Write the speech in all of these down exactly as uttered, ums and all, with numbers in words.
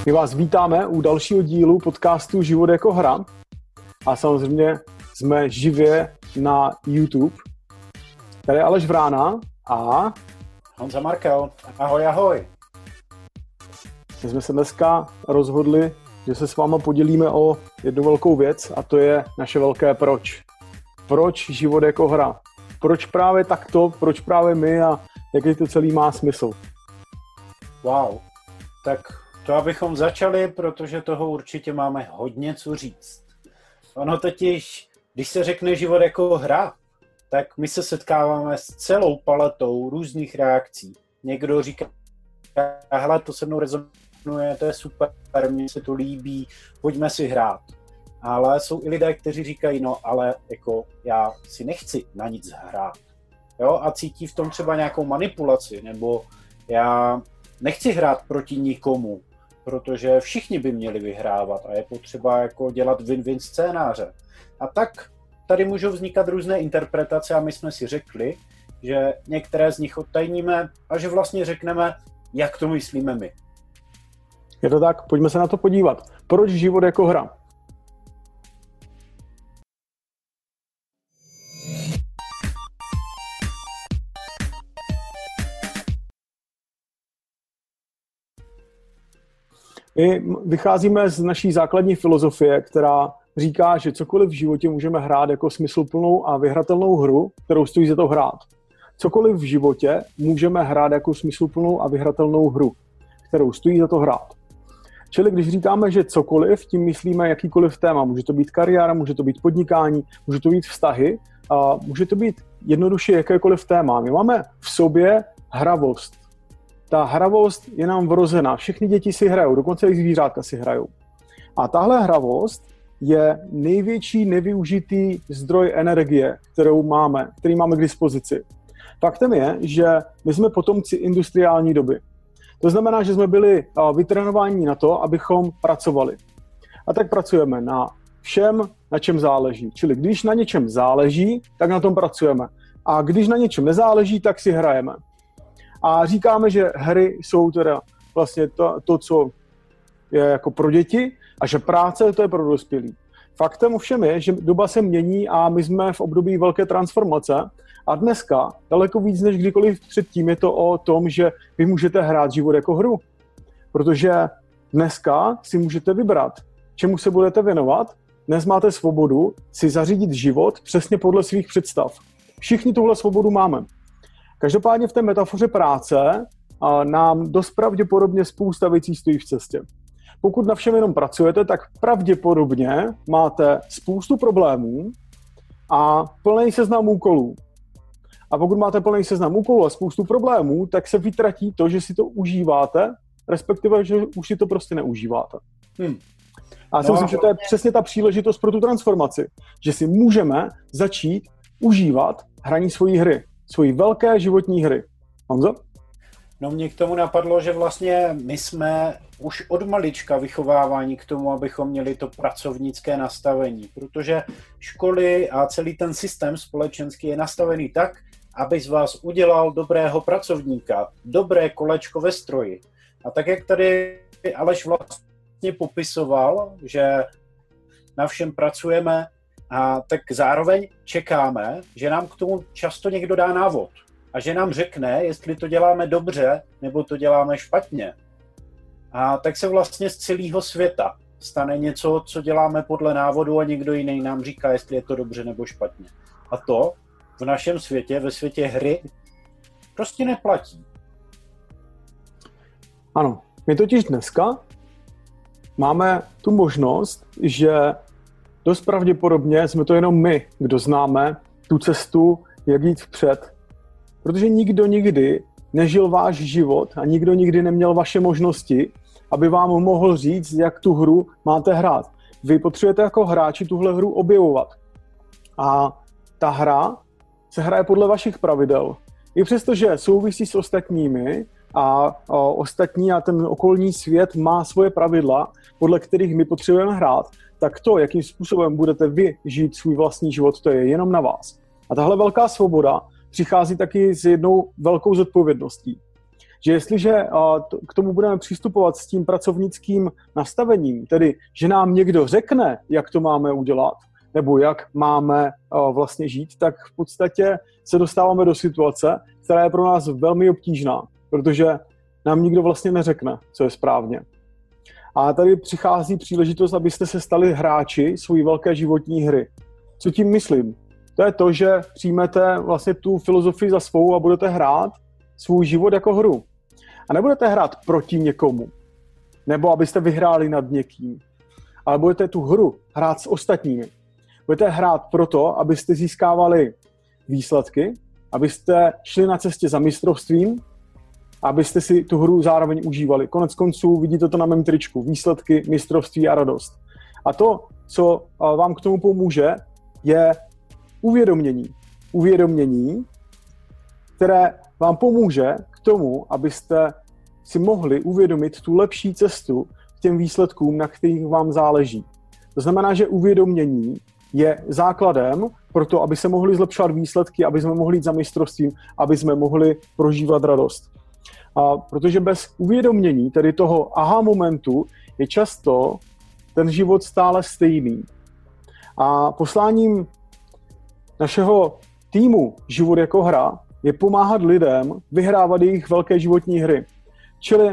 My vás vítáme u dalšího dílu podcastu Život jako hra a samozřejmě jsme živě na YouTube. Tady je Aleš Vrána a Honza Markel. Ahoj, ahoj. My jsme se dneska rozhodli, že se s váma podělíme o jednu velkou věc a to je naše velké proč. Proč život jako hra? Proč právě takto? Proč právě my a jaký to celý má smysl? Wow. Tak to abychom začali, protože toho určitě máme hodně co říct. Ono totiž, když se řekne život jako hra, tak my se setkáváme s celou paletou různých reakcí. Někdo říká, hele, to se mnou rezonuje, to je super, mně se to líbí, pojďme si hrát. Ale jsou i lidé, kteří říkají, no ale jako já si nechci na nic hrát. Jo? A cítí v tom třeba nějakou manipulaci, nebo já nechci hrát proti nikomu, protože všichni by měli vyhrávat a je potřeba jako dělat win-win scénáře. A tak tady můžou vznikat různé interpretace a my jsme si řekli, že některé z nich odtajníme a že vlastně řekneme, jak to myslíme my. Je to tak? Pojďme se na to podívat. Proč život jako hra? My vycházíme z naší základní filozofie, která říká, že cokoliv v životě můžeme hrát jako smysluplnou a vyhratelnou hru, kterou stojí za to hrát. Cokoliv v životě můžeme hrát jako smysluplnou a vyhratelnou hru, kterou stojí za to hrát. Čili když říkáme, že cokoliv, tím myslíme jakýkoliv téma. Může to být kariéra, může to být podnikání, může to být vztahy, a může to být jednoduše jakékoliv téma. My máme v sobě hravost. Ta hravost je nám vrozená. Všechny děti si hrajou, dokonce i zvířátka si hrajou. A tahle hravost je největší nevyužitý zdroj energie, kterou máme, který máme k dispozici. Faktem je, že my jsme potomci industriální doby. To znamená, že jsme byli vytrénováni na to, abychom pracovali. A tak pracujeme na všem, na čem záleží. Čili když na něčem záleží, tak na tom pracujeme. A když na něčem nezáleží, tak si hrajeme. A říkáme, že hry jsou teda vlastně to, to, co je jako pro děti a že práce to je pro dospělí. Faktem ovšem je, že doba se mění a my jsme v období velké transformace a dneska daleko víc než kdykoliv předtím je to o tom, že vy můžete hrát život jako hru. Protože dneska si můžete vybrat, čemu se budete věnovat. Dnes máte svobodu si zařídit život přesně podle svých představ. Všichni tuhle svobodu máme. Každopádně v té metafoře práce nám dost pravděpodobně spousta věcí stojí v cestě. Pokud na všem jenom pracujete, tak pravděpodobně máte spoustu problémů a plný seznam úkolů. A pokud máte plný seznam úkolů a spoustu problémů, tak se vytratí to, že si to užíváte, respektive, že už si to prostě neužíváte. Hmm. A já si no, myslím, že to je přesně ta příležitost pro tu transformaci, že si můžeme začít užívat hraní svojí hry, svojí velké životní hry. Honzo? No mě k tomu napadlo, že vlastně my jsme už od malička vychováváni k tomu, abychom měli to pracovnické nastavení, protože školy a celý ten systém společenský je nastavený tak, aby z vás udělal dobrého pracovníka, dobré kolečko ve stroji. A tak, jak tady Aleš vlastně popisoval, že na všem pracujeme, a tak zároveň čekáme, že nám k tomu často někdo dá návod a že nám řekne, jestli to děláme dobře nebo to děláme špatně. A tak se vlastně z celého světa stane něco, co děláme podle návodu a někdo jiný nám říká, jestli je to dobře nebo špatně. A to v našem světě, ve světě hry, prostě neplatí. Ano, my totiž dneska máme tu možnost, že dost pravděpodobně jsme to jenom my, kdo známe tu cestu, jak jít vpřed. Protože nikdo nikdy nežil váš život a nikdo nikdy neměl vaše možnosti, aby vám mohl říct, jak tu hru máte hrát. Vy potřebujete jako hráči tuhle hru objevovat. A ta hra se hraje podle vašich pravidel. I přesto, že souvisí s ostatními a, a ostatní a ten okolní svět má svoje pravidla, podle kterých my potřebujeme hrát, tak to, jakým způsobem budete vy žít svůj vlastní život, to je jenom na vás. A tahle velká svoboda přichází taky s jednou velkou zodpovědností. Že jestliže k tomu budeme přistupovat s tím pracovnickým nastavením, tedy že nám někdo řekne, jak to máme udělat, nebo jak máme vlastně žít, tak v podstatě se dostáváme do situace, která je pro nás velmi obtížná, protože nám nikdo vlastně neřekne, co je správně. A tady přichází příležitost, abyste se stali hráči svojí velké životní hry. Co tím myslím? To je to, že přijmete vlastně tu filozofii za svou a budete hrát svůj život jako hru. A nebudete hrát proti někomu, nebo abyste vyhráli nad někým, ale budete tu hru hrát s ostatními. Budete hrát proto, abyste získávali výsledky, abyste šli na cestě za mistrovstvím, abyste si tu hru zároveň užívali. Konec konců vidíte to na mém tričku. Výsledky, mistrovství a radost. A to, co vám k tomu pomůže, je uvědomění. Uvědomění, které vám pomůže k tomu, abyste si mohli uvědomit tu lepší cestu k těm výsledkům, na kterých vám záleží. To znamená, že uvědomění je základem pro to, aby se mohli zlepšovat výsledky, aby jsme mohli jít za mistrovstvím, aby jsme mohli prožívat radost. A protože bez uvědomění, tedy toho aha momentu, je často ten život stále stejný. A posláním našeho týmu Život jako hra je pomáhat lidem vyhrávat jejich velké životní hry. Čili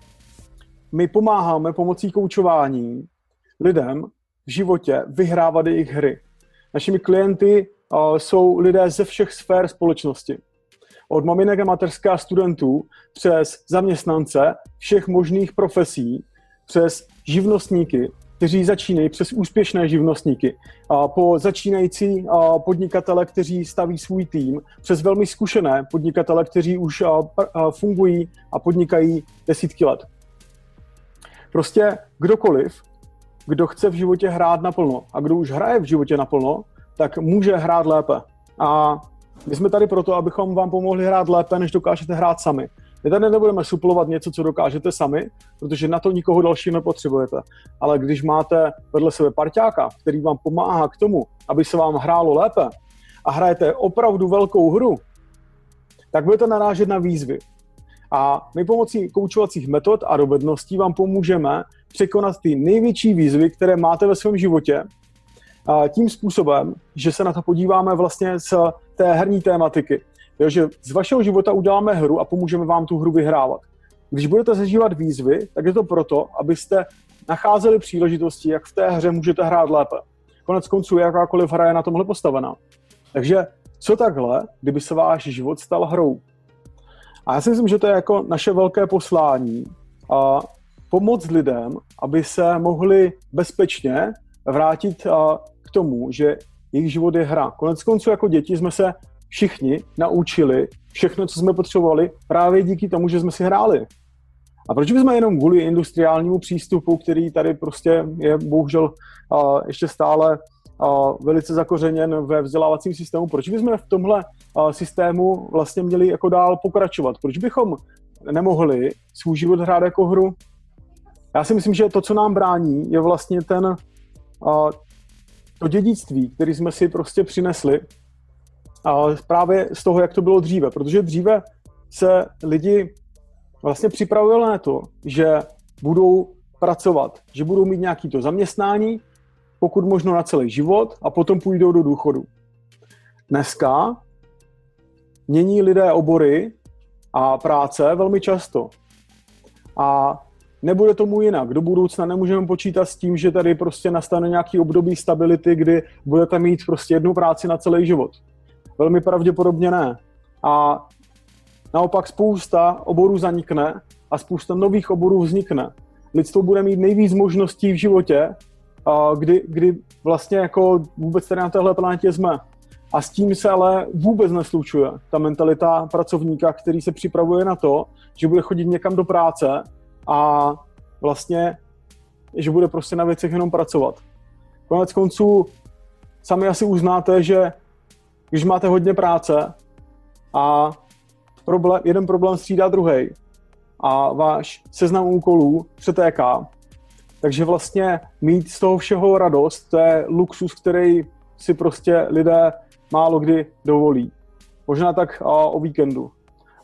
my pomáháme pomocí koučování lidem v životě vyhrávat jejich hry. Našimi klienty uh, jsou lidé ze všech sfér společnosti. Od maminek a mateřské a studentů přes zaměstnance všech možných profesí, přes živnostníky, kteří začínají, přes úspěšné živnostníky, a po začínající a podnikatele, kteří staví svůj tým, přes velmi zkušené podnikatele, kteří už a, a fungují a podnikají desítky let. Prostě kdokoliv, kdo chce v životě hrát naplno a kdo už hraje v životě naplno, tak může hrát lépe. A my jsme tady proto, abychom vám pomohli hrát lépe, než dokážete hrát sami. My tady nebudeme suplovat něco, co dokážete sami, protože na to nikoho dalšího nepotřebujete. Ale když máte vedle sebe parťáka, který vám pomáhá k tomu, aby se vám hrálo lépe a hrajete opravdu velkou hru, tak budete narážet na výzvy. A my pomocí koučovacích metod a dovedností vám pomůžeme překonat ty největší výzvy, které máte ve svém životě, tím způsobem, že se na to podíváme vlastně z té herní tématiky. Jo, že z vašeho života uděláme hru a pomůžeme vám tu hru vyhrávat. Když budete zažívat výzvy, tak je to proto, abyste nacházeli příležitosti, jak v té hře můžete hrát lépe. Konec konců jakákoliv hra je na tomhle postavená. Takže co takhle, kdyby se váš život stal hrou? A já si myslím, že to je jako naše velké poslání a pomoct lidem, aby se mohli bezpečně vrátit k tomu, že jejich život je hra. Konec konců jako děti jsme se všichni naučili všechno, co jsme potřebovali, právě díky tomu, že jsme si hráli. A proč bychom jenom kvůli industriálnímu přístupu, který tady prostě je bohužel uh, ještě stále uh, velice zakořeněn ve vzdělávacím systému, proč bychom v tomhle uh, systému vlastně měli jako dál pokračovat? Proč bychom nemohli svůj život hrát jako hru? Já si myslím, že to, co nám brání, je vlastně ten uh, to dědictví, který jsme si prostě přinesli a právě z toho, jak to bylo dříve. Protože dříve se lidi vlastně připravovali na to, že budou pracovat, že budou mít nějaké to zaměstnání, pokud možno na celý život a potom půjdou do důchodu. Dneska mění lidé obory a práce velmi často. A nebude tomu jinak. Do budoucna nemůžeme počítat s tím, že tady prostě nastane nějaký období stability, kdy budete mít prostě jednu práci na celý život. Velmi pravděpodobně ne. A naopak spousta oborů zanikne a spousta nových oborů vznikne. Lidstvo bude mít nejvíc možností v životě, kdy, kdy vlastně jako vůbec tady na téhle planetě jsme. A s tím se ale vůbec neslučuje ta mentalita pracovníka, který se připravuje na to, že bude chodit někam do práce a vlastně, že bude prostě na věcech jenom pracovat. Konec konců sami asi uznáte, že když máte hodně práce a problém, jeden problém střídá druhej a váš seznam úkolů přetéká, takže vlastně mít z toho všeho radost, to je luxus, který si prostě lidé málo kdy dovolí. Možná tak o víkendu.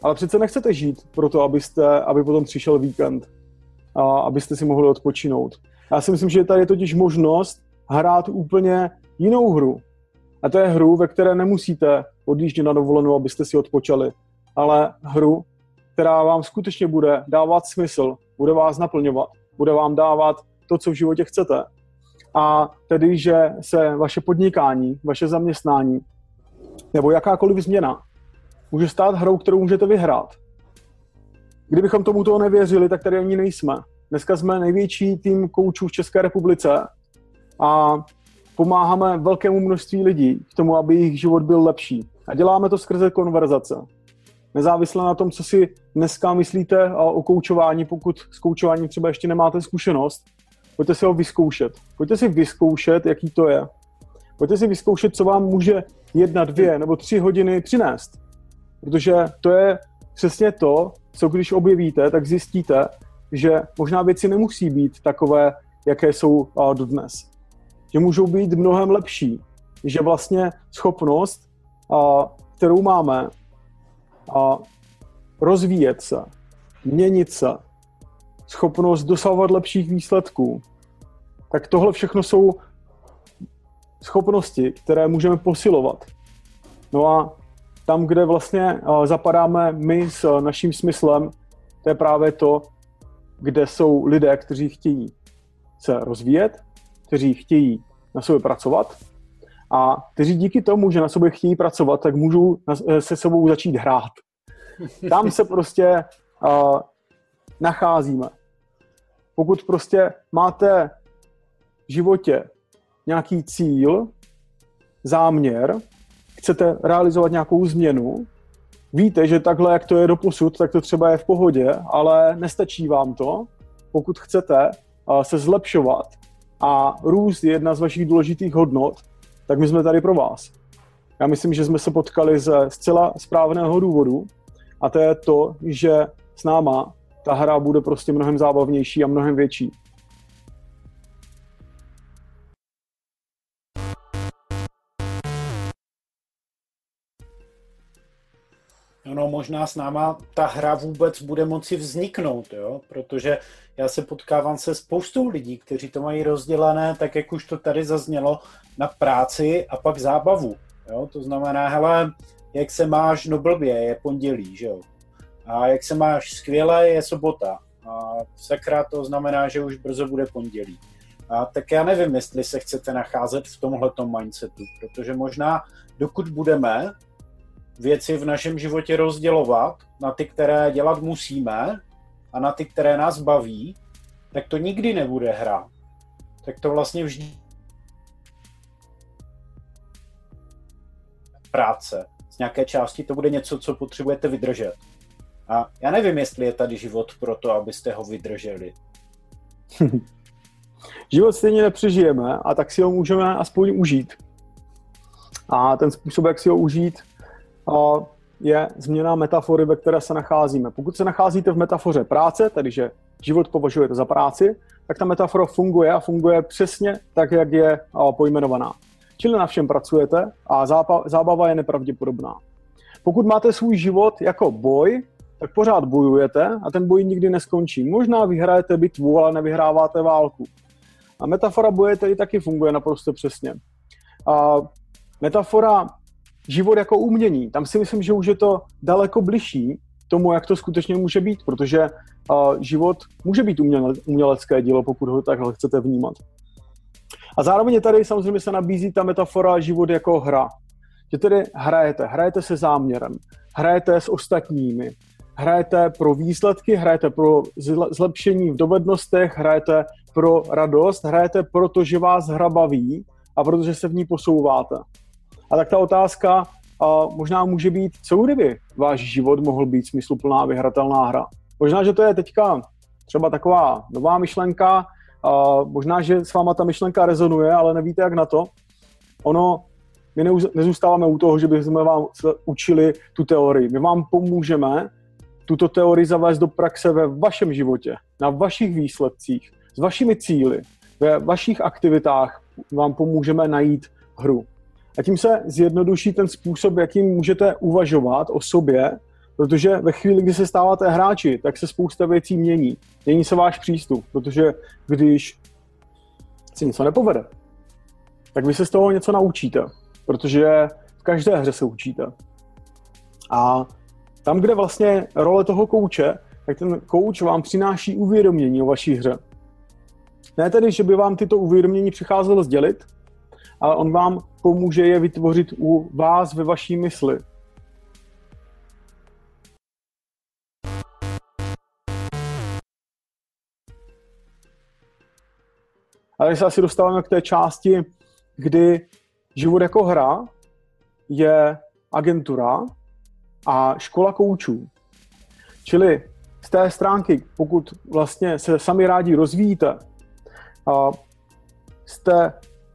Ale přece nechcete žít proto, abyste, aby potom přišel víkend a abyste si mohli odpočinout. Já si myslím, že tady je totiž možnost hrát úplně jinou hru. A to je hru, ve které nemusíte odjíždět na dovolenou, abyste si odpočali, ale hru, která vám skutečně bude dávat smysl, bude vás naplňovat, bude vám dávat to, co v životě chcete. A tedy, že se vaše podnikání, vaše zaměstnání nebo jakákoliv změna může stát hrou, kterou můžete vyhrát. Kdybychom tomu toho nevěřili, tak tady ani nejsme. Dneska jsme největší tým koučů v České republice a pomáháme velkému množství lidí k tomu, aby jejich život byl lepší. A děláme to skrze konverzace. Nezávisle na tom, co si dneska myslíte o koučování, pokud s koučováním třeba ještě nemáte zkušenost, pojďte si ho vyzkoušet. Pojďte si vyzkoušet, jaký to je. Pojďte si vyzkoušet, co vám může jedna, dvě nebo tři hodiny přinést. Protože to je přesně to, co když objevíte, tak zjistíte, že možná věci nemusí být takové, jaké jsou dodnes. Že můžou být mnohem lepší. Že vlastně schopnost, kterou máme, rozvíjet se, měnit se, schopnost dosahovat lepších výsledků, tak tohle všechno jsou schopnosti, které můžeme posilovat. No a tam, kde vlastně zapadáme my s naším smyslem, to je právě to, kde jsou lidé, kteří chtějí se rozvíjet, kteří chtějí na sobě pracovat a kteří díky tomu, že na sobě chtějí pracovat, tak můžou se sebou začít hrát. Tam se prostě uh, nacházíme. Pokud prostě máte v životě nějaký cíl, záměr, chcete realizovat nějakou změnu, víte, že takhle, jak to je doposud, tak to třeba je v pohodě, ale nestačí vám to. Pokud chcete uh, se zlepšovat a růst je jedna z vašich důležitých hodnot, tak my jsme tady pro vás. Já myslím, že jsme se potkali ze zcela správného důvodu a to je to, že s náma ta hra bude prostě mnohem zábavnější a mnohem větší. No, možná s náma ta hra vůbec bude moci vzniknout, jo? Protože já se potkávám se spoustou lidí, kteří to mají rozdělené, tak jak už to tady zaznělo, na práci a pak zábavu. Jo? To znamená, hele, jak se máš, no blbě, je pondělí, že jo? A jak se máš skvěle, je sobota. A sakra, to znamená, že už brzo bude pondělí. A tak já nevím, jestli se chcete nacházet v tomhletom mindsetu, protože možná dokud budeme věci v našem životě rozdělovat na ty, které dělat musíme a na ty, které nás baví, tak to nikdy nebude hra. Tak to vlastně vždy práce. Z nějaké části to bude něco, co potřebujete vydržet. A já nevím, jestli je tady život pro to, abyste ho vydrželi. Život stejně nepřežijeme a tak si ho můžeme aspoň užít. A ten způsob, jak si ho užít, je změna metafory, ve které se nacházíme. Pokud se nacházíte v metafoře práce, tedy že život považujete za práci, tak ta metafora funguje a funguje přesně tak, jak je pojmenovaná. Čili na všem pracujete a zábava je nepravděpodobná. Pokud máte svůj život jako boj, tak pořád bojujete a ten boj nikdy neskončí. Možná vyhrajete bitvu, ale nevyhráváte válku. A metafora boje tedy taky funguje naprosto přesně. A metafora život jako umění, tam si myslím, že už je to daleko bližší tomu, jak to skutečně může být, protože uh, život může být uměle, umělecké dílo, pokud ho takhle chcete vnímat. A zároveň tady samozřejmě se nabízí ta metafora život jako hra. Že tedy hrajete, hrajete se záměrem, hrajete s ostatními, hrajete pro výsledky, hrajete pro zlepšení v dovednostech, hrajete pro radost, hrajete proto, že vás hra baví a protože se v ní posouváte. A tak ta otázka uh, možná může být, co kdyby váš život mohl být smysluplná, vyhratelná hra. Možná, že to je teďka třeba taková nová myšlenka, uh, možná, že s váma ta myšlenka rezonuje, ale nevíte, jak na to. Ono, my neuz, nezůstáváme u toho, že bychom vám učili tu teorii. My vám pomůžeme tuto teorii zavést do praxe ve vašem životě, na vašich výsledcích, s vašimi cíli, ve vašich aktivitách vám pomůžeme najít hru. A tím se zjednoduší ten způsob, jakým můžete uvažovat o sobě, Protože ve chvíli, kdy se stáváte hráči, tak se spousta věcí mění. Mění se váš přístup, protože když si něco nepovede, tak vy se z toho něco naučíte, protože v každé hře se učíte. A tam, kde vlastně role toho kouče, tak ten kouč vám přináší uvědomění o vaší hře. Ne tedy, že by vám tyto uvědomění přicházelo sdělit, ale on vám pomůže je vytvořit u vás ve vaší mysli. A tady se asi dostáváme k té části, kdy život jako hra je agentura a škola koučů. Čili z té stránky, pokud vlastně se sami rádi rozvíjíte, jste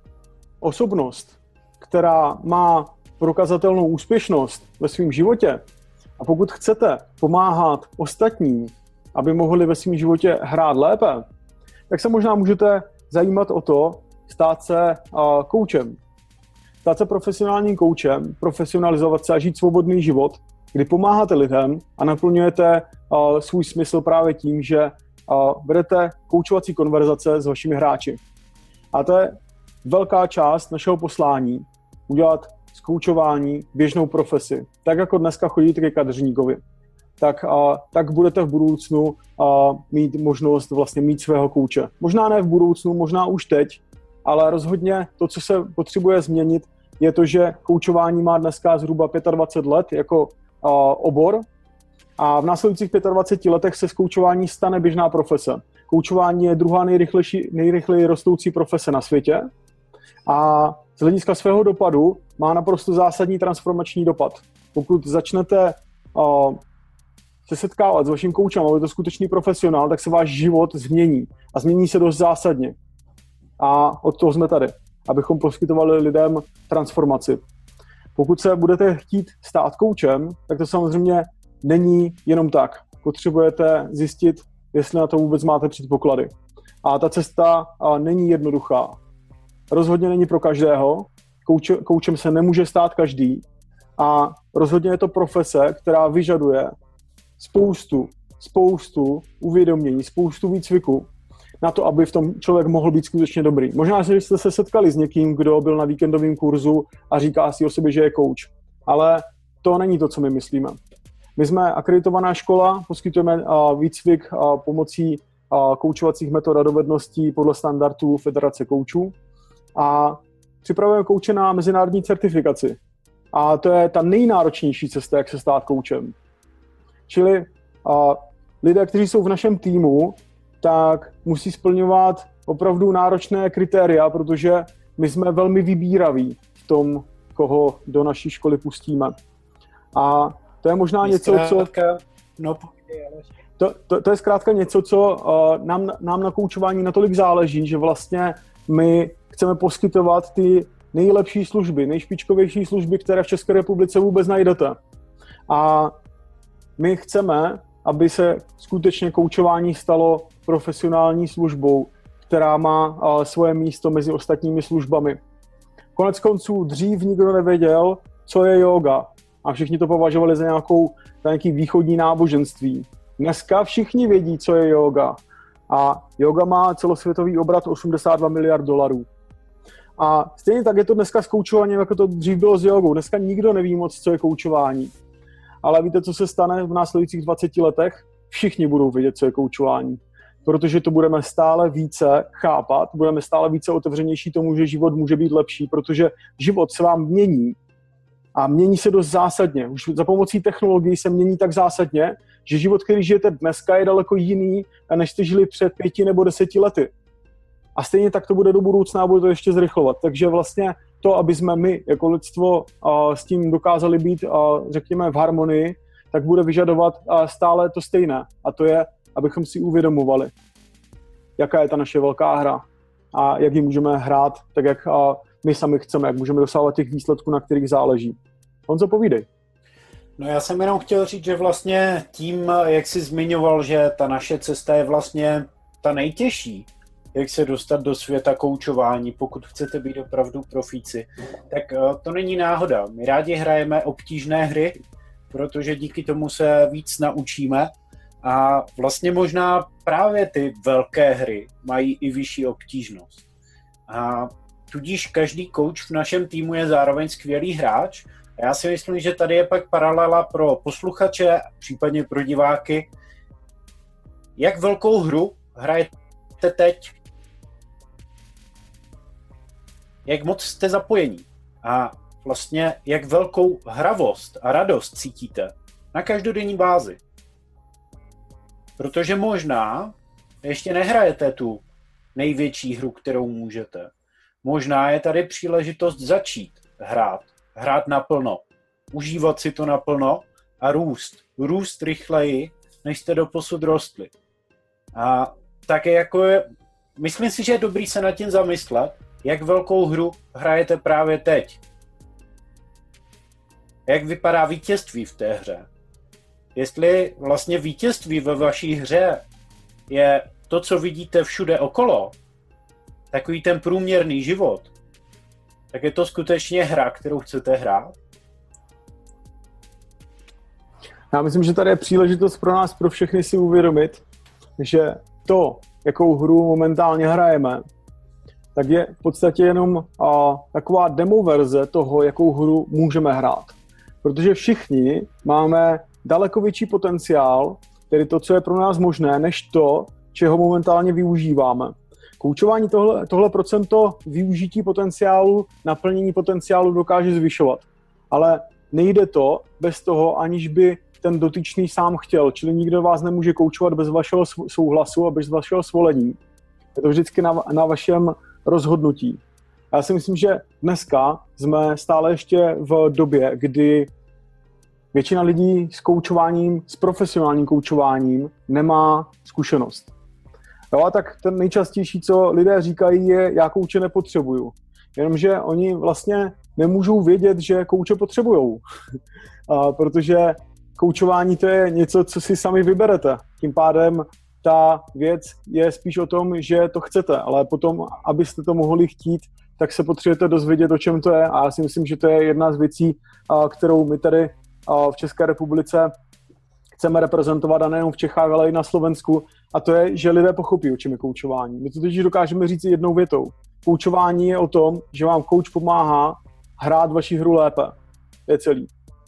osobnost, která má prokazatelnou úspěšnost ve svém životě a pokud chcete pomáhat ostatním, aby mohli ve svém životě hrát lépe, tak se možná můžete zajímat o to stát se uh, koučem. Stát se profesionálním koučem, profesionalizovat se a žít svobodný život, kdy pomáháte lidem a naplňujete uh, svůj smysl právě tím, že uh, vedete koučovací konverzace s vašimi hráči. A to je velká část našeho poslání, udělat z koučování běžnou profesi. Tak jako dneska chodíte ke kadeřníkovi, tak, uh, tak budete v budoucnu uh, mít možnost vlastně mít svého kouče. Možná ne v budoucnu, možná už teď, ale rozhodně to, co se potřebuje změnit, je to, že koučování má dneska zhruba dvacet pět let jako uh, obor a v následujících dvaceti pěti letech se z koučování stane běžná profese. Koučování je druhá nejrychleji rostoucí profese na světě a z hlediska svého dopadu má naprosto zásadní transformační dopad. Pokud začnete uh, se setkávat s vaším koučem, ale je to skutečný profesionál, tak se váš život změní a změní se dost zásadně. A od toho jsme tady, abychom poskytovali lidem transformaci. Pokud se budete chtít stát koučem, tak to samozřejmě není jenom tak. Potřebujete zjistit, jestli na to vůbec máte předpoklady. A ta cesta není jednoduchá. Rozhodně není pro každého. Kouč, koučem se nemůže stát každý. A rozhodně je to profese, která vyžaduje spoustu, spoustu uvědomění, spoustu výcviku na to, aby v tom člověk mohl být skutečně dobrý. Možná, že jste se setkali s někým, kdo byl na víkendovém kurzu a říká si o sobě, že je kouč. Ale to není to, co my myslíme. My jsme akreditovaná škola, poskytujeme výcvik pomocí koučovacích metod a dovedností podle standardů Federace koučů a připravujeme kouče na mezinárodní certifikaci. A to je ta nejnáročnější cesta, jak se stát koučem. Čili uh, lidé, kteří jsou v našem týmu, tak musí splňovat opravdu náročné kritéria, protože my jsme velmi vybíraví v tom, koho do naší školy pustíme. A to je možná je něco, zkrátka, co... No, to, to, to je zkrátka něco, co uh, nám, nám na koučování natolik záleží, že vlastně my chceme poskytovat ty nejlepší služby, nejšpičkovější služby, které v České republice vůbec najdete. A my chceme, aby se skutečně koučování stalo profesionální službou, která má uh, svoje místo mezi ostatními službami. Konec konců dřív nikdo nevěděl, co je jóga. A všichni to považovali za, nějakou, za nějaký východní náboženství. Dneska všichni vědí, co je jóga. A jóga má celosvětový obrat osmdesát dva miliard dolarů. A stejně tak je to dneska s koučováním, jako to dřív bylo s jogou. Dneska nikdo neví moc, co je koučování. Ale víte, co se stane v následujících dvaceti letech? Všichni budou vědět, co je koučování. Protože to budeme stále více chápat, budeme stále více otevřenější tomu, že život může být lepší, protože život se vám mění. A mění se dost zásadně. Už za pomocí technologií se mění tak zásadně, že život, který žijete dneska, je daleko jiný, než jste žili před pěti nebo deseti lety. A stejně tak to bude do budoucna a bude to ještě zrychlovat. Takže vlastně to, aby jsme my jako lidstvo uh, s tím dokázali být, uh, řekněme, v harmonii, tak bude vyžadovat uh, stále to stejné. A to je, abychom si uvědomovali, jaká je ta naše velká hra a jak ji můžeme hrát, tak jak uh, my sami chceme, jak můžeme dosávat těch výsledků, na kterých záleží. Honzo, povídej. No já jsem jenom chtěl říct, že vlastně tím, jak jsi zmiňoval, že ta naše cesta je vlastně ta nejtěžší, jak se dostat do světa koučování, pokud chcete být opravdu profíci, tak to není náhoda. My rádi hrajeme obtížné hry protože díky tomu se víc naučíme a vlastně možná právě ty velké hry mají i vyšší obtížnost. A tudíž každý coach v našem týmu je zároveň skvělý hráč. A já si myslím, že tady je pak paralela pro posluchače, případně pro diváky. Jak velkou hru hrajete teď? Jak moc jste zapojení? A vlastně jak velkou hravost a radost cítíte na každodenní bázi? Protože možná ještě nehrajete tu největší hru, kterou můžete. Možná je tady příležitost začít hrát. Hrát naplno. Užívat si to naplno a růst. Růst rychleji, než jste doposud rostli. A také jako je, myslím si, že je dobrý se nad tím zamyslet, jak velkou hru hrajete právě teď. Jak vypadá vítězství v té hře. Jestli vlastně vítězství ve vaší hře je to, co vidíte všude okolo, takový ten průměrný život, tak je to skutečně hra, kterou chcete hrát? Já myslím, že tady je příležitost pro nás, pro všechny si uvědomit, že to, jakou hru momentálně hrajeme, tak je v podstatě jenom a, taková demo verze toho, jakou hru můžeme hrát. Protože všichni máme daleko větší potenciál, tedy to, co je pro nás možné, než to, čeho momentálně využíváme. Koučování tohle, tohle procento využití potenciálu, naplnění potenciálu dokáže zvyšovat. Ale nejde to bez toho, aniž by ten dotyčný sám chtěl. Čili nikdo vás nemůže koučovat bez vašeho souhlasu a bez vašeho svolení. Je to vždycky na, na vašem rozhodnutí. Já si myslím, že dneska jsme stále ještě v době, kdy většina lidí s koučováním, s profesionálním koučováním nemá zkušenost. Jo, a tak ten nejčastější, co lidé říkají, je, já kouče nepotřebuju. Jenomže oni vlastně nemůžou vědět, že kouče potřebujou. Protože koučování to je něco, co si sami vyberete. Tím pádem ta věc je spíš o tom, že to chcete, ale potom, abyste to mohli chtít, tak se potřebujete dozvědět, o čem to je. A já si myslím, že to je jedna z věcí, kterou my tady v České republice chceme reprezentovat, a nejenom v Čechách, ale i na Slovensku. A to je, že lidé pochopí, o čem je koučování. My to totiž dokážeme říct jednou větou. Koučování je o tom, že vám kouč pomáhá hrát vaši hru lépe. To je celý.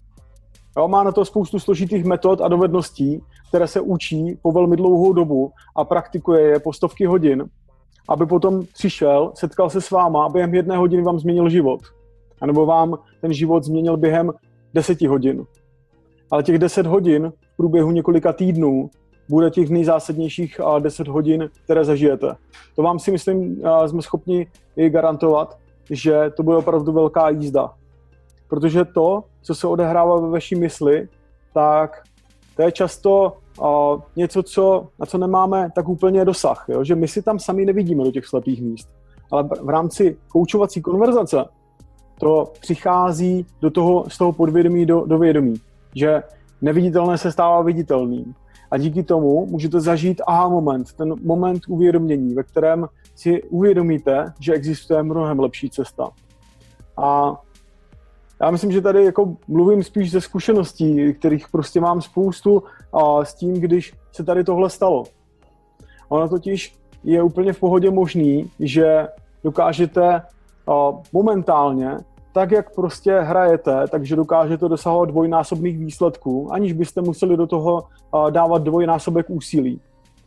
Jo, má na to spoustu složitých metod a dovedností, které se učí po velmi dlouhou dobu a praktikuje je po stovky hodin, aby potom přišel, setkal se s váma a během jedné hodiny vám změnil život. A nebo vám ten život změnil během deseti hodin. Ale těch deset hodin v průběhu několika týdnů bude těch nejzásadnějších deset hodin, které zažijete. To vám si myslím, jsme schopni i garantovat, že to bude opravdu velká jízda. Protože to, co se odehrává ve vaší mysli, tak to je často uh, něco, co, na co nemáme tak úplně dosah. Jo? Že my si tam sami nevidíme do těch slepých míst. Ale v rámci koučovací konverzace to přichází do toho, z toho podvědomí do, do vědomí. Že neviditelné se stává viditelným. A díky tomu můžete zažít aha moment, ten moment uvědomění, ve kterém si uvědomíte, že existuje mnohem lepší cesta. A já myslím, že tady jako mluvím spíš ze zkušeností, kterých prostě mám spoustu a s tím, když se tady tohle stalo. Ono totiž je úplně v pohodě možný, že dokážete a, momentálně, tak jak prostě hrajete, takže dokážete dosahovat dvojnásobných výsledků, aniž byste museli do toho a, dávat dvojnásobek úsilí.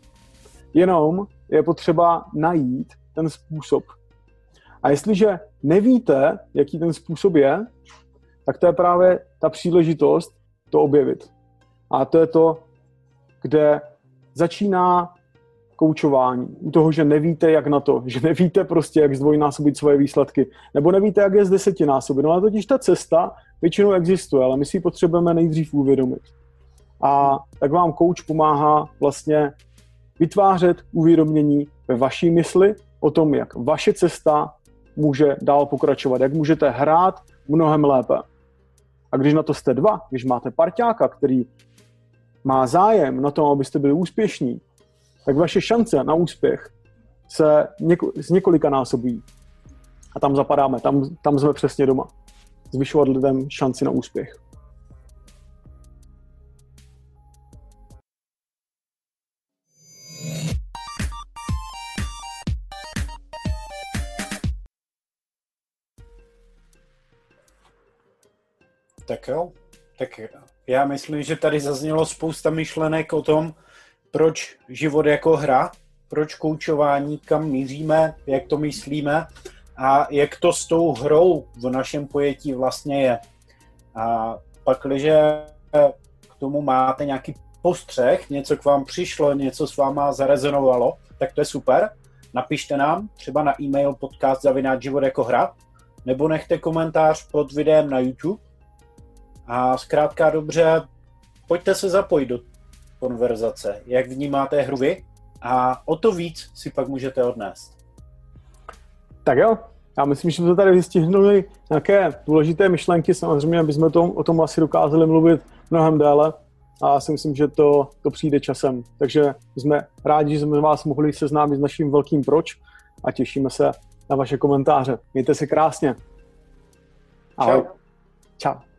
Jenom je potřeba najít ten způsob. A jestliže nevíte, jaký ten způsob je, tak to je právě ta příležitost to objevit. A to je to, kde začíná koučování. U toho, že nevíte, jak na to. Že nevíte prostě, jak zdvojnásobit svoje výsledky. Nebo nevíte, jak je z desetinásobit. No ale totiž ta cesta většinou existuje, ale my si ji potřebujeme nejdřív uvědomit. A tak vám kouč pomáhá vlastně vytvářet uvědomění ve vaší mysli o tom, jak vaše cesta může dál pokračovat, jak můžete hrát mnohem lépe. A když na to jste dva, když máte parťáka, který má zájem na tom, abyste byli úspěšní, tak vaše šance na úspěch se něko, z několika násobují. A tam zapadáme, tam, tam jsme přesně doma. Zvyšovat lidem šanci na úspěch. Tak jo, tak já myslím, že tady zaznělo spousta myšlenek o tom, proč život jako hra, proč koučování, kam míříme, jak to myslíme a jak to s tou hrou v našem pojetí vlastně je. A pak, když k tomu máte nějaký postřeh, něco k vám přišlo, něco s váma zarezonovalo, tak to je super. Napište nám třeba na e-mail podcast zavináč život jako hra, nebo nechte komentář pod videem na YouTube. A zkrátka dobře, pojďte se zapojit do konverzace, jak vnímáte hru vy a o to víc si pak můžete odnést. Tak jo, já myslím, že jsme tady vystihnuli nějaké důležité myšlenky, samozřejmě bychom to, o tom asi dokázali mluvit mnohem déle a já si myslím, že to, to přijde časem. Takže jsme rádi, že jsme vás mohli seznámit s naším velkým proč a těšíme se na vaše komentáře. Mějte se krásně. Ahoj. Čau. Čau.